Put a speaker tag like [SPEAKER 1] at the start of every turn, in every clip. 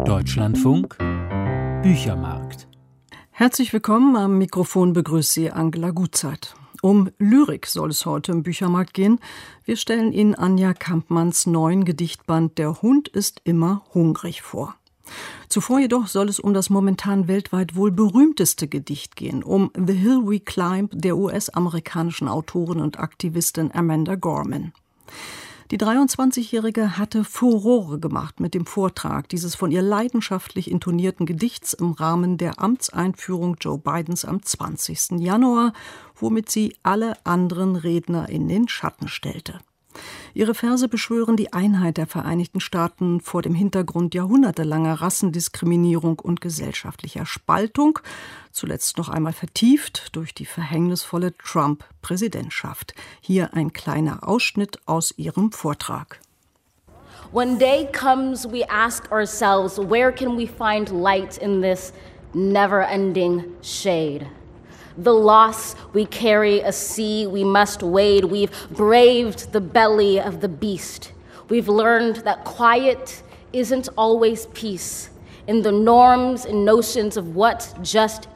[SPEAKER 1] Deutschlandfunk Büchermarkt.
[SPEAKER 2] Herzlich willkommen, am Mikrofon begrüßt Sie Angela Gutzeit. Um Lyrik soll es heute im Büchermarkt gehen. Wir stellen Ihnen Anja Kampmanns neuen Gedichtband »Der Hund ist immer hungrig« vor. Zuvor jedoch soll es um das momentan weltweit wohl berühmteste Gedicht gehen, um »The Hill We Climb« der US-amerikanischen Autorin und Aktivistin Amanda Gorman. Die 23-Jährige hatte Furore gemacht mit dem Vortrag dieses von ihr leidenschaftlich intonierten Gedichts im Rahmen der Amtseinführung Joe Bidens am 20. Januar, womit sie alle anderen Redner in den Schatten stellte. Ihre Verse beschwören die Einheit der Vereinigten Staaten vor dem Hintergrund jahrhundertelanger Rassendiskriminierung und gesellschaftlicher Spaltung, zuletzt noch einmal vertieft durch die verhängnisvolle Trump-Präsidentschaft. Hier ein kleiner Ausschnitt aus ihrem Vortrag.
[SPEAKER 3] When day comes, we ask ourselves, where can we find light in this never-ending shade? The loss we carry, a sea we must wade. We've braved the belly of the beast. We've learned that quiet isn't always peace. In the norms and notions of what just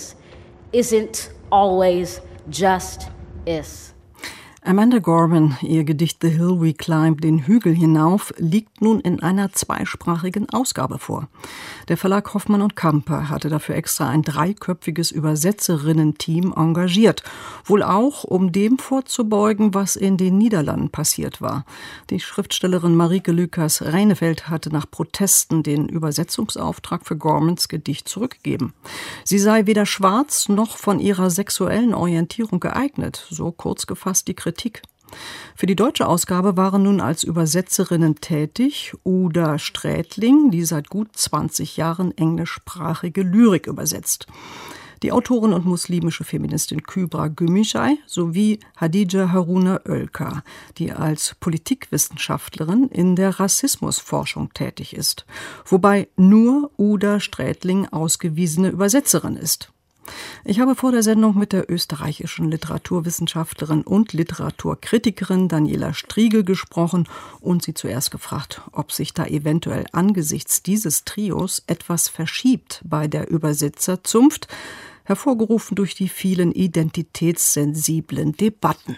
[SPEAKER 3] isn't always just is.
[SPEAKER 2] Amanda Gorman, ihr Gedicht »The Hill We Climb«, den Hügel hinauf, liegt nun in einer zweisprachigen Ausgabe vor. Der Verlag Hoffmann und Kampe hatte dafür extra ein 3-köpfiges Übersetzerinnen-Team engagiert. Wohl auch, um dem vorzubeugen, was in den Niederlanden passiert war. Die Schriftstellerin Marieke Lucas-Reineveld hatte nach Protesten den Übersetzungsauftrag für Gormans Gedicht zurückgegeben. Sie sei weder schwarz noch von ihrer sexuellen Orientierung geeignet, so kurz gefasst die Kritik. Für die deutsche Ausgabe waren nun als Übersetzerinnen tätig Uda Strätling, die seit gut 20 Jahren englischsprachige Lyrik übersetzt, die Autorin und muslimische Feministin Kübra Gümüşay sowie Hatice Haruna Ölker, die als Politikwissenschaftlerin in der Rassismusforschung tätig ist, wobei nur Uda Strätling ausgewiesene Übersetzerin ist. Ich habe vor der Sendung mit der österreichischen Literaturwissenschaftlerin und Literaturkritikerin Daniela Striegel gesprochen und sie zuerst gefragt, ob sich da eventuell angesichts dieses Trios etwas verschiebt bei der Übersetzerzunft, hervorgerufen durch die vielen identitätssensiblen Debatten.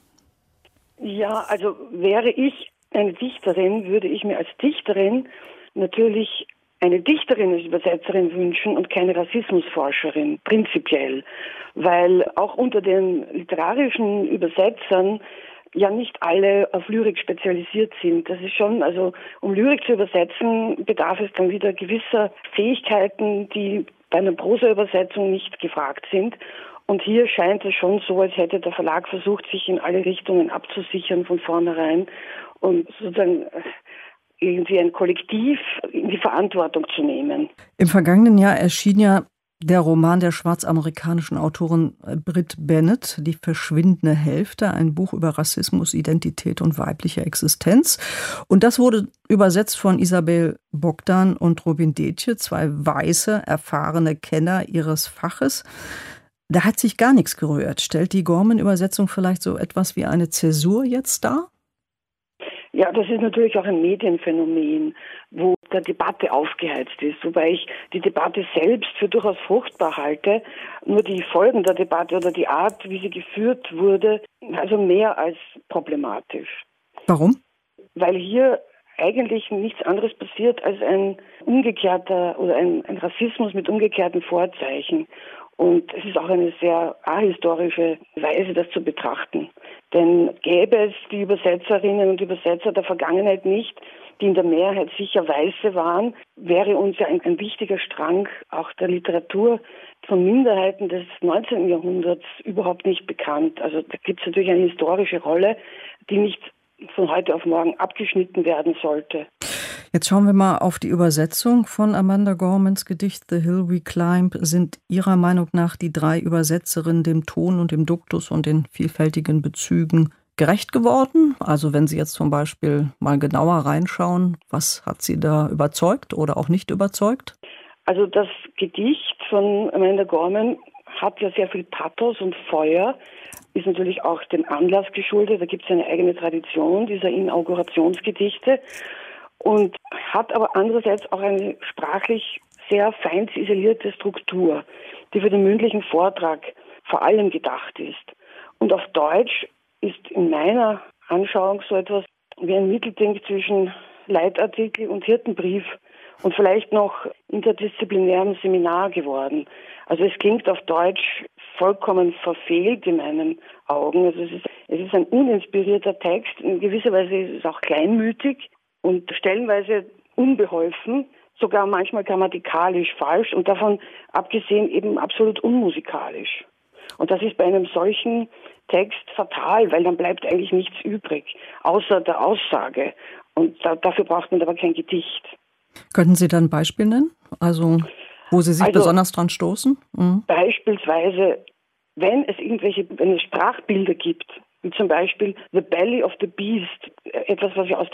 [SPEAKER 4] Ja, also wäre ich eine Dichterin, würde ich mir als Dichterin natürlich eine Dichterin als Übersetzerin wünschen und keine Rassismusforscherin, prinzipiell. Weil auch unter den literarischen Übersetzern ja nicht alle auf Lyrik spezialisiert sind. Das ist schon, also um Lyrik zu übersetzen, bedarf es dann wieder gewisser Fähigkeiten, die bei einer Prosa-Übersetzung nicht gefragt sind. Und hier scheint es schon so, als hätte der Verlag versucht, sich in alle Richtungen abzusichern von vornherein und sozusagen irgendwie ein Kollektiv in die Verantwortung zu nehmen.
[SPEAKER 2] Im vergangenen Jahr erschien ja der Roman der schwarzamerikanischen Autorin Brit Bennett, »Die verschwindende Hälfte«, ein Buch über Rassismus, Identität und weibliche Existenz. Und das wurde übersetzt von Isabel Bogdan und Robin Detje, 2 weiße, erfahrene Kenner ihres Faches. Da hat sich gar nichts gerührt. Stellt die Gorman-Übersetzung vielleicht so etwas wie eine Zäsur jetzt dar?
[SPEAKER 4] Ja, das ist natürlich auch ein Medienphänomen, wo der Debatte aufgeheizt ist, wobei ich die Debatte selbst für durchaus fruchtbar halte. Nur die Folgen der Debatte oder die Art, wie sie geführt wurde, also mehr als problematisch.
[SPEAKER 2] Warum?
[SPEAKER 4] Weil hier eigentlich nichts anderes passiert als ein umgekehrter oder ein Rassismus mit umgekehrten Vorzeichen. Und es ist auch eine sehr ahistorische Weise, das zu betrachten. Denn gäbe es die Übersetzerinnen und Übersetzer der Vergangenheit nicht, die in der Mehrheit sicher Weiße waren, wäre uns ja ein wichtiger Strang auch der Literatur von Minderheiten des 19. Jahrhunderts überhaupt nicht bekannt. Also da gibt es natürlich eine historische Rolle, die nicht von heute auf morgen abgeschnitten werden sollte.
[SPEAKER 2] Jetzt schauen wir mal auf die Übersetzung von Amanda Gormans Gedicht »The Hill We Climb«. Sind Ihrer Meinung nach die 3 Übersetzerinnen dem Ton und dem Duktus und den vielfältigen Bezügen gerecht geworden? Also wenn Sie jetzt zum Beispiel mal genauer reinschauen, was hat Sie da überzeugt oder auch nicht überzeugt?
[SPEAKER 4] Also das Gedicht von Amanda Gorman hat ja sehr viel Pathos und Feuer, ist natürlich auch dem Anlass geschuldet. Da gibt es eine eigene Tradition dieser Inaugurationsgedichte. und hat aber andererseits auch eine sprachlich sehr fein isolierte Struktur, die für den mündlichen Vortrag vor allem gedacht ist. Und auf Deutsch ist in meiner Anschauung so etwas wie ein Mittelding zwischen Leitartikel und Hirtenbrief und vielleicht noch interdisziplinärem Seminar geworden. Also es klingt auf Deutsch vollkommen verfehlt in meinen Augen. Also es ist ein uninspirierter Text, in gewisser Weise ist es auch kleinmütig und stellenweise unbeholfen, sogar manchmal grammatikalisch falsch und davon abgesehen eben absolut unmusikalisch. Und das ist bei einem solchen Text fatal, weil dann bleibt eigentlich nichts übrig, außer der Aussage. Und dafür braucht man aber kein Gedicht.
[SPEAKER 2] Könnten Sie da ein Beispiel nennen? Also, wo Sie sich besonders dran stoßen? Mhm.
[SPEAKER 4] Beispielsweise, wenn es Sprachbilder gibt, wie zum Beispiel The Belly of the Beast, etwas, was ja aus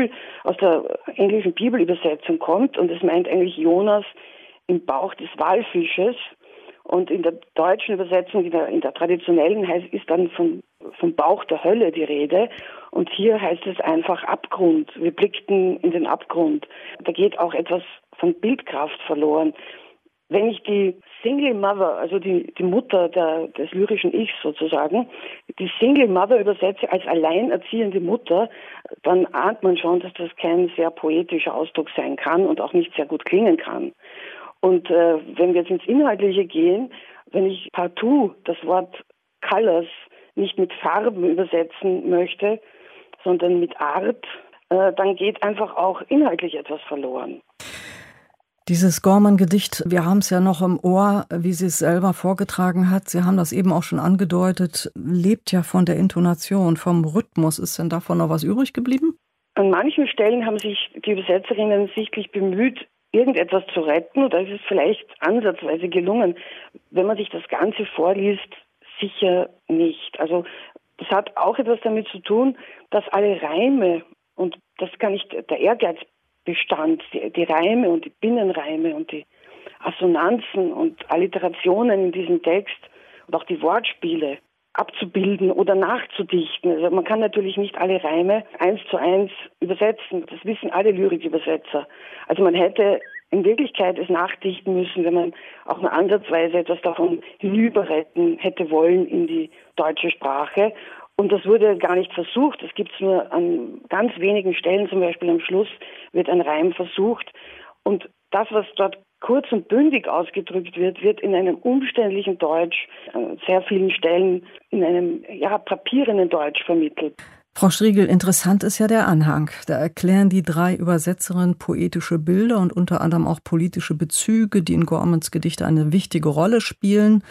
[SPEAKER 4] der englischen Bibelübersetzung kommt, und es meint eigentlich Jonas im Bauch des Walfisches. Und in der deutschen Übersetzung, in der traditionellen, ist dann vom Bauch der Hölle die Rede. Und hier heißt es einfach Abgrund. Wir blickten in den Abgrund. Da geht auch etwas von Bildkraft verloren. Wenn ich die Single Mother, also die Mutter des lyrischen Ichs sozusagen, die Single Mother übersetze als alleinerziehende Mutter, dann ahnt man schon, dass das kein sehr poetischer Ausdruck sein kann und auch nicht sehr gut klingen kann. Und wenn wir jetzt ins Inhaltliche gehen, wenn ich partout das Wort Colors nicht mit Farben übersetzen möchte, sondern mit Art, dann geht einfach auch inhaltlich etwas verloren.
[SPEAKER 2] Dieses Gorman-Gedicht, wir haben es ja noch im Ohr, wie sie es selber vorgetragen hat. Sie haben das eben auch schon angedeutet, lebt ja von der Intonation, vom Rhythmus. Ist denn davon noch was übrig geblieben?
[SPEAKER 4] An manchen Stellen haben sich die Übersetzerinnen sichtlich bemüht, irgendetwas zu retten, oder ist es vielleicht ansatzweise gelungen. Wenn man sich das Ganze vorliest, sicher nicht. Also das hat auch etwas damit zu tun, dass alle Reime, und das kann nicht der Ehrgeiz bestand, die Reime und die Binnenreime und die Assonanzen und Alliterationen in diesem Text und auch die Wortspiele abzubilden oder nachzudichten. Also man kann natürlich nicht alle Reime 1:1 übersetzen. Das wissen alle Lyrikübersetzer. Also man hätte in Wirklichkeit es nachdichten müssen, wenn man auch nur ansatzweise etwas davon hinüberretten hätte wollen in die deutsche Sprache. Und das wurde gar nicht versucht. Es gibt es nur an ganz wenigen Stellen, zum Beispiel am Schluss wird ein Reim versucht. Und das, was dort kurz und bündig ausgedrückt wird in einem umständlichen Deutsch, an sehr vielen Stellen in einem papierenden Deutsch vermittelt.
[SPEAKER 2] Frau Striegel, interessant ist ja der Anhang. Da erklären die 3 Übersetzerinnen poetische Bilder und unter anderem auch politische Bezüge, die in Gormans Gedicht eine wichtige Rolle spielen.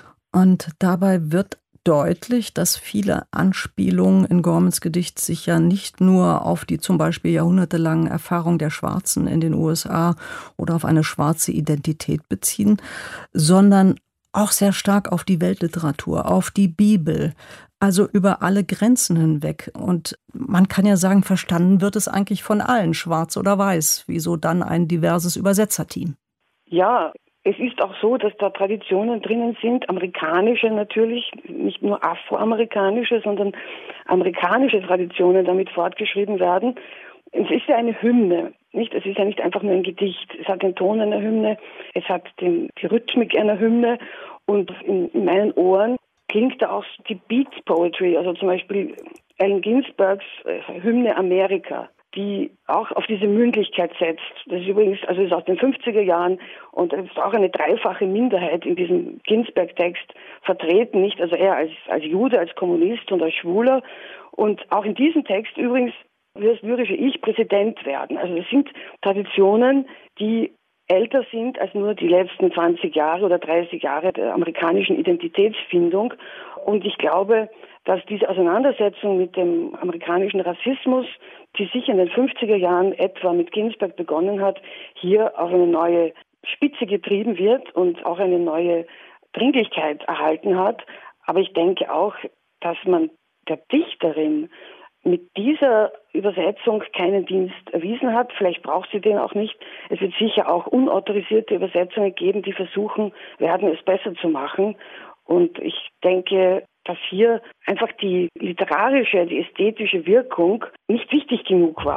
[SPEAKER 2] Und dabei wird deutlich, dass viele Anspielungen in Gormans Gedicht sich ja nicht nur auf die zum Beispiel jahrhundertelangen Erfahrungen der Schwarzen in den USA oder auf eine schwarze Identität beziehen, sondern auch sehr stark auf die Weltliteratur, auf die Bibel, also über alle Grenzen hinweg. Und man kann ja sagen, verstanden wird es eigentlich von allen, schwarz oder weiß. Wieso dann ein diverses Übersetzerteam?
[SPEAKER 4] Ja, es ist auch so, dass da Traditionen drinnen sind, amerikanische natürlich, nicht nur afroamerikanische, sondern amerikanische Traditionen damit fortgeschrieben werden. Es ist ja eine Hymne, nicht? Es ist ja nicht einfach nur ein Gedicht. Es hat den Ton einer Hymne, es hat die Rhythmik einer Hymne, und in meinen Ohren klingt da auch die Beat Poetry, also zum Beispiel Allen Ginsbergs Hymne Amerika, die auch auf diese Mündlichkeit setzt. Das ist übrigens, also ist aus den 50er Jahren, und es ist auch eine dreifache Minderheit in diesem Ginsberg-Text vertreten, nicht? Also er als Jude, als Kommunist und als Schwuler. Und auch in diesem Text übrigens will das lyrische Ich Präsident werden. Also das sind Traditionen, die älter sind als nur die letzten 20 Jahre oder 30 Jahre der amerikanischen Identitätsfindung. Und ich glaube, dass diese Auseinandersetzung mit dem amerikanischen Rassismus, die sicher in den 50er Jahren etwa mit Ginsberg begonnen hat, hier auf eine neue Spitze getrieben wird und auch eine neue Dringlichkeit erhalten hat. Aber ich denke auch, dass man der Dichterin mit dieser Übersetzung keinen Dienst erwiesen hat. Vielleicht braucht sie den auch nicht. Es wird sicher auch unautorisierte Übersetzungen geben, die versuchen werden, es besser zu machen. Und ich denke, dass hier einfach die literarische, die ästhetische Wirkung nicht wichtig genug war.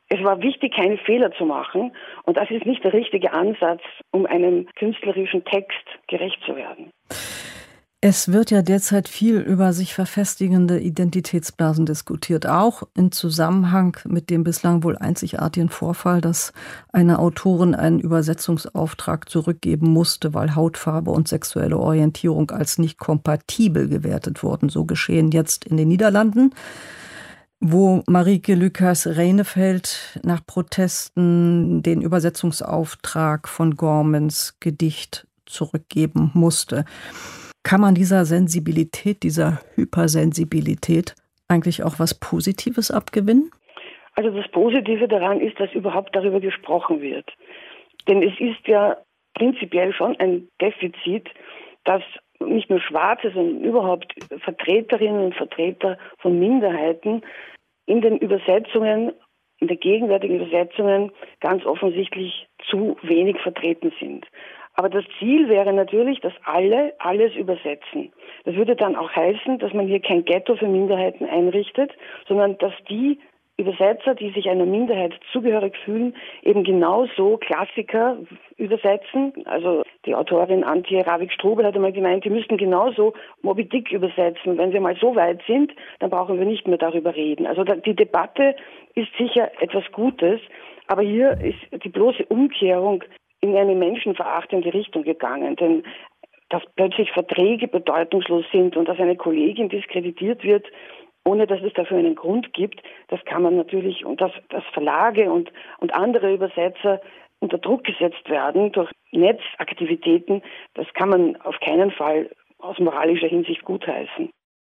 [SPEAKER 4] Es war wichtig, keine Fehler zu machen. Und das ist nicht der richtige Ansatz, um einem künstlerischen Text gerecht zu werden.
[SPEAKER 2] Es wird ja derzeit viel über sich verfestigende Identitätsblasen diskutiert, auch im Zusammenhang mit dem bislang wohl einzigartigen Vorfall, dass eine Autorin einen Übersetzungsauftrag zurückgeben musste, weil Hautfarbe und sexuelle Orientierung als nicht kompatibel gewertet wurden. So geschehen jetzt in den Niederlanden, wo Marieke Lucas-Reinefeld nach Protesten den Übersetzungsauftrag von Gormans Gedicht zurückgeben musste. Kann man dieser Sensibilität, dieser Hypersensibilität eigentlich auch was Positives abgewinnen?
[SPEAKER 4] Also das Positive daran ist, dass überhaupt darüber gesprochen wird. Denn es ist ja prinzipiell schon ein Defizit, dass nicht nur Schwarze, sondern überhaupt Vertreterinnen und Vertreter von Minderheiten in den Übersetzungen, in den gegenwärtigen Übersetzungen ganz offensichtlich zu wenig vertreten sind. Aber das Ziel wäre natürlich, dass alle alles übersetzen. Das würde dann auch heißen, dass man hier kein Ghetto für Minderheiten einrichtet, sondern dass die Übersetzer, die sich einer Minderheit zugehörig fühlen, eben genauso Klassiker übersetzen. Also die Autorin Antje Ravik-Strubel hat einmal gemeint, die müssten genauso Moby Dick übersetzen. Wenn wir mal so weit sind, dann brauchen wir nicht mehr darüber reden. Also die Debatte ist sicher etwas Gutes, aber hier ist die bloße Umkehrung in eine menschenverachtende Richtung gegangen. Denn dass plötzlich Verträge bedeutungslos sind und dass eine Kollegin diskreditiert wird, ohne dass es dafür einen Grund gibt, das kann man natürlich, und dass Verlage und andere Übersetzer unter Druck gesetzt werden durch Netzaktivitäten, das kann man auf keinen Fall aus moralischer Hinsicht gutheißen.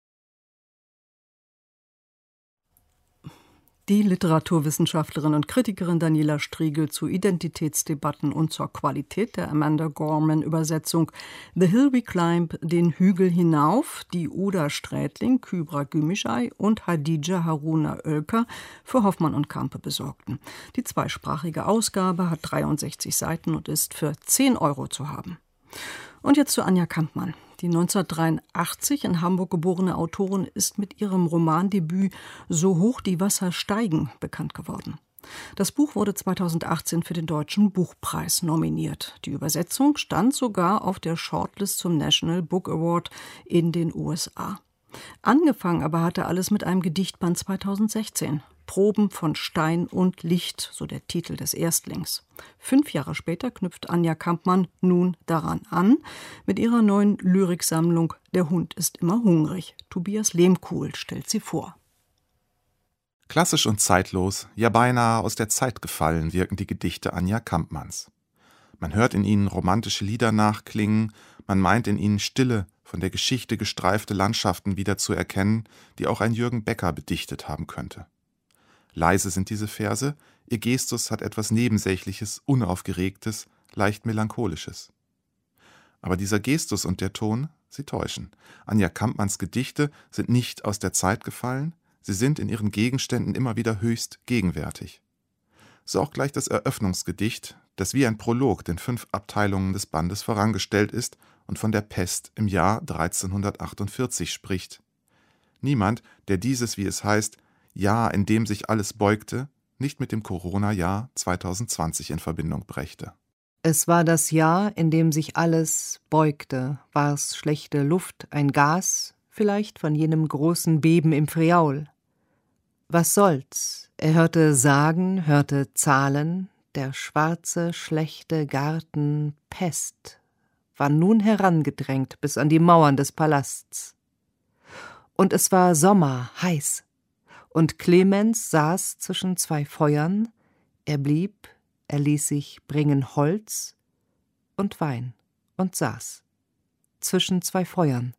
[SPEAKER 2] Die Literaturwissenschaftlerin und Kritikerin Daniela Striegel zu Identitätsdebatten und zur Qualität der Amanda Gorman-Übersetzung The Hill We Climb, den Hügel hinauf, die Uda Strätling, Kybra Gümüşay und Hadija Haruna Oelker für Hoffmann und Campe besorgten. Die zweisprachige Ausgabe hat 63 Seiten und ist für 10 € zu haben. Und jetzt zu Anja Kampmann. Die 1983 in Hamburg geborene Autorin ist mit ihrem Romandebüt »So hoch die Wasser steigen« bekannt geworden. Das Buch wurde 2018 für den Deutschen Buchpreis nominiert. Die Übersetzung stand sogar auf der Shortlist zum National Book Award in den USA. Angefangen aber hatte alles mit einem Gedichtband 2016. Proben von Stein und Licht, so der Titel des Erstlings. 5 Jahre später knüpft Anja Kampmann nun daran an, mit ihrer neuen Lyriksammlung »Der Hund ist immer hungrig«. Tobias Lehmkuhl stellt sie vor.
[SPEAKER 5] Klassisch und zeitlos, ja beinahe aus der Zeit gefallen, wirken die Gedichte Anja Kampmanns. Man hört in ihnen romantische Lieder nachklingen, man meint in ihnen stille, von der Geschichte gestreifte Landschaften wieder zu erkennen, die auch ein Jürgen Becker bedichtet haben könnte. Leise sind diese Verse, ihr Gestus hat etwas Nebensächliches, Unaufgeregtes, leicht Melancholisches. Aber dieser Gestus und der Ton, sie täuschen. Anja Kampmanns Gedichte sind nicht aus der Zeit gefallen, sie sind in ihren Gegenständen immer wieder höchst gegenwärtig. So auch gleich das Eröffnungsgedicht, das wie ein Prolog den 5 Abteilungen des Bandes vorangestellt ist und von der Pest im Jahr 1348 spricht. Niemand, der dieses, wie es heißt, Jahr, in dem sich alles beugte, nicht mit dem Corona-Jahr 2020 in Verbindung brächte.
[SPEAKER 6] Es war das Jahr, in dem sich alles beugte. War's schlechte Luft, ein Gas, vielleicht von jenem großen Beben im Friaul. Was soll's? Er hörte Sagen, hörte Zahlen, der schwarze, schlechte Garten Pest war nun herangedrängt bis an die Mauern des Palasts. Und es war Sommer, heiß. Und Clemens saß zwischen 2 Feuern, er blieb, er ließ sich bringen Holz und Wein und saß zwischen 2 Feuern.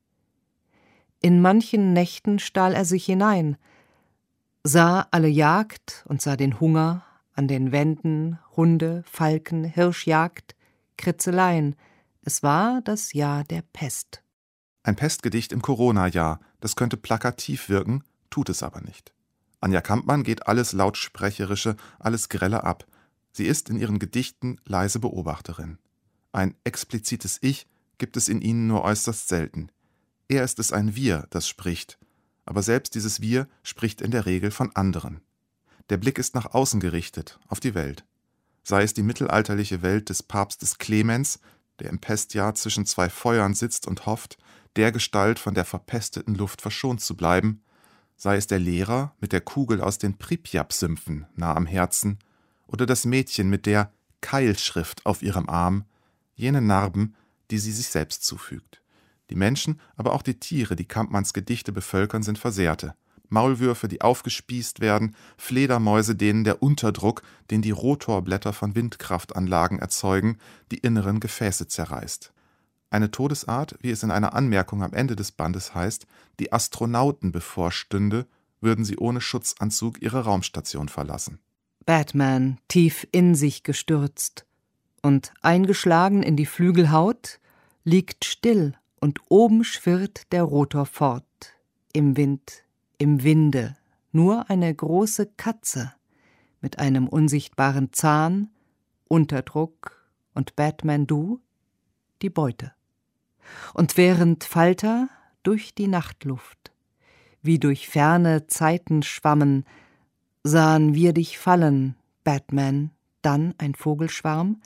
[SPEAKER 6] In manchen Nächten stahl er sich hinein, sah alle Jagd und sah den Hunger an den Wänden, Hunde, Falken, Hirschjagd, Kritzeleien. Es war das Jahr der Pest.
[SPEAKER 5] Ein Pestgedicht im Corona-Jahr, das könnte plakativ wirken, tut es aber nicht. Anja Kampmann geht alles Lautsprecherische, alles Grelle ab. Sie ist in ihren Gedichten leise Beobachterin. Ein explizites Ich gibt es in ihnen nur äußerst selten. Eher ist es ein Wir, das spricht. Aber selbst dieses Wir spricht in der Regel von anderen. Der Blick ist nach außen gerichtet, auf die Welt. Sei es die mittelalterliche Welt des Papstes Clemens, der im Pestjahr zwischen zwei Feuern sitzt und hofft, dergestalt von der verpesteten Luft verschont zu bleiben, sei es der Lehrer mit der Kugel aus den Pripjat-Sümpfen nah am Herzen oder das Mädchen mit der Keilschrift auf ihrem Arm, jene Narben, die sie sich selbst zufügt. Die Menschen, aber auch die Tiere, die Kampmanns Gedichte bevölkern, sind Versehrte. Maulwürfe, die aufgespießt werden, Fledermäuse, denen der Unterdruck, den die Rotorblätter von Windkraftanlagen erzeugen, die inneren Gefäße zerreißt. Eine Todesart, wie es in einer Anmerkung am Ende des Bandes heißt, die Astronauten bevorstünde, würden sie ohne Schutzanzug ihre Raumstation verlassen.
[SPEAKER 6] Batman tief in sich gestürzt und eingeschlagen in die Flügelhaut, liegt still und oben schwirrt der Rotor fort, im Wind, im Winde, nur eine große Katze mit einem unsichtbaren Zahn, Unterdruck und Batman du, die Beute. Und während Falter durch die Nachtluft, wie durch ferne Zeiten schwammen, sahen wir dich fallen, Batman, dann ein Vogelschwarm.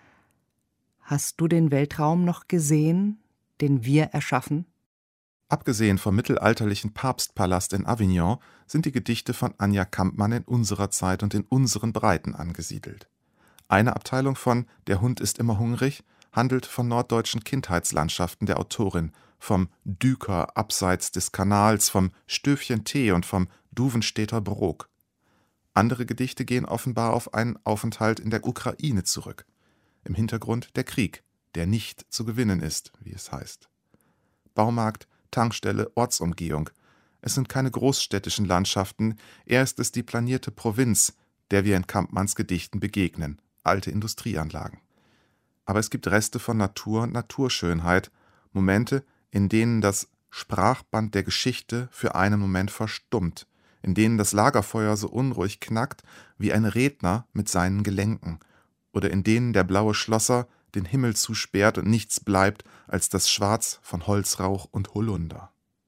[SPEAKER 6] Hast du den Weltraum noch gesehen, den wir erschaffen?
[SPEAKER 5] Abgesehen vom mittelalterlichen Papstpalast in Avignon sind die Gedichte von Anja Kampmann in unserer Zeit und in unseren Breiten angesiedelt. Eine Abteilung von Der Hund ist immer hungrig handelt von norddeutschen Kindheitslandschaften der Autorin, vom Düker abseits des Kanals, vom Stöfchen Tee und vom Duvenstädter Brok. Andere Gedichte gehen offenbar auf einen Aufenthalt in der Ukraine zurück. Im Hintergrund der Krieg, der nicht zu gewinnen ist, wie es heißt. Baumarkt, Tankstelle, Ortsumgehung. Es sind keine großstädtischen Landschaften, eher ist es die planierte Provinz, der wir in Kampmanns Gedichten begegnen, alte Industrieanlagen. Aber es gibt Reste von Natur und Naturschönheit, Momente, in denen das Sprachband der Geschichte für einen Moment verstummt, in denen das Lagerfeuer so unruhig knackt wie ein Redner mit seinen Gelenken, oder in denen der blaue Schlosser den Himmel zusperrt und nichts bleibt als das Schwarz von Holzrauch und Holunder.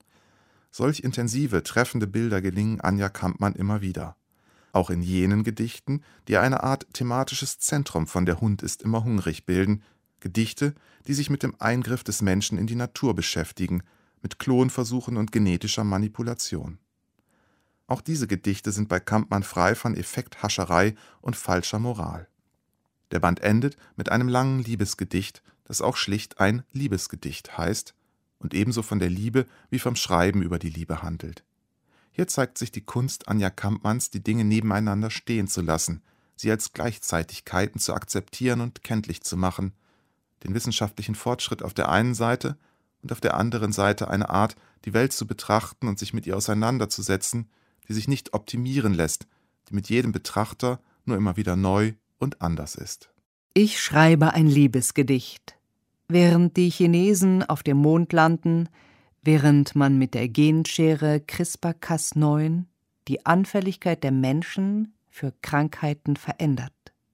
[SPEAKER 5] Solch intensive, treffende Bilder gelingen Anja Kampmann immer wieder. Auch in jenen Gedichten, die eine Art thematisches Zentrum von Der Hund ist immer hungrig bilden, Gedichte, die sich mit dem Eingriff des Menschen in die Natur beschäftigen, mit Klonversuchen und genetischer Manipulation. Auch diese Gedichte sind bei Kampmann frei von Effekthascherei und falscher Moral. Der Band endet mit einem langen Liebesgedicht, das auch schlicht ein Liebesgedicht heißt und ebenso von der Liebe wie vom Schreiben über die Liebe handelt. Hier zeigt sich die Kunst Anja Kampmanns, die Dinge nebeneinander stehen zu lassen, sie als Gleichzeitigkeiten zu akzeptieren und kenntlich zu machen, den wissenschaftlichen Fortschritt auf der einen Seite und auf der anderen Seite eine Art, die Welt zu betrachten und sich mit ihr auseinanderzusetzen, die sich nicht optimieren lässt, die mit jedem Betrachter nur immer wieder neu und anders ist.
[SPEAKER 6] Ich schreibe ein Liebesgedicht. Während die Chinesen auf dem Mond landen, während man mit der Genschere CRISPR-Cas9 die Anfälligkeit der Menschen für Krankheiten verändert.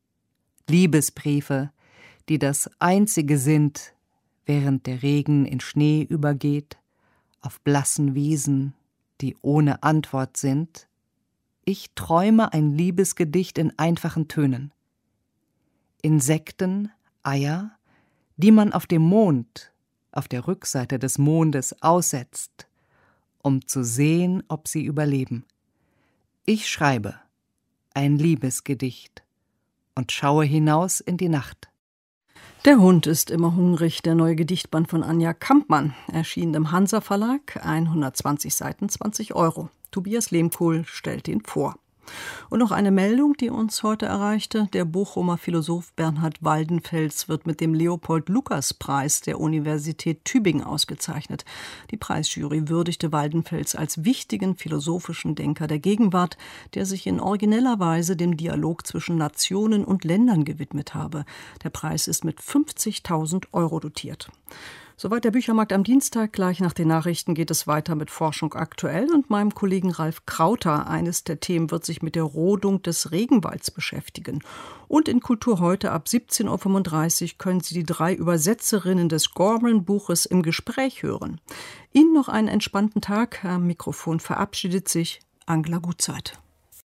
[SPEAKER 6] Liebesbriefe, die das Einzige sind, während der Regen in Schnee übergeht, auf blassen Wiesen, die ohne Antwort sind. Ich träume ein Liebesgedicht in einfachen Tönen. Insekten, Eier, die man auf dem Mond, auf der Rückseite des Mondes aussetzt, um zu sehen, ob sie überleben. Ich schreibe ein Liebesgedicht und schaue hinaus in die Nacht.
[SPEAKER 2] Der Hund ist immer hungrig, der neue Gedichtband von Anja Kampmann, erschienen im Hansa Verlag, 120 Seiten, 20 €. Tobias Lehmkuhl stellt ihn vor. Und noch eine Meldung, die uns heute erreichte. Der Bochumer Philosoph Bernhard Waldenfels wird mit dem Leopold-Lukas-Preis der Universität Tübingen ausgezeichnet. Die Preisjury würdigte Waldenfels als wichtigen philosophischen Denker der Gegenwart, der sich in origineller Weise dem Dialog zwischen Nationen und Ländern gewidmet habe. Der Preis ist mit 50.000 € dotiert. Soweit der Büchermarkt am Dienstag. Gleich nach den Nachrichten geht es weiter mit Forschung aktuell und meinem Kollegen Ralf Krauter. Eines der Themen wird sich mit der Rodung des Regenwalds beschäftigen. Und in Kultur heute ab 17:35 Uhr können Sie die 3 Übersetzerinnen des Gorman-Buches im Gespräch hören. Ihnen noch einen entspannten Tag. Am Mikrofon verabschiedet sich Angela Gutzeit.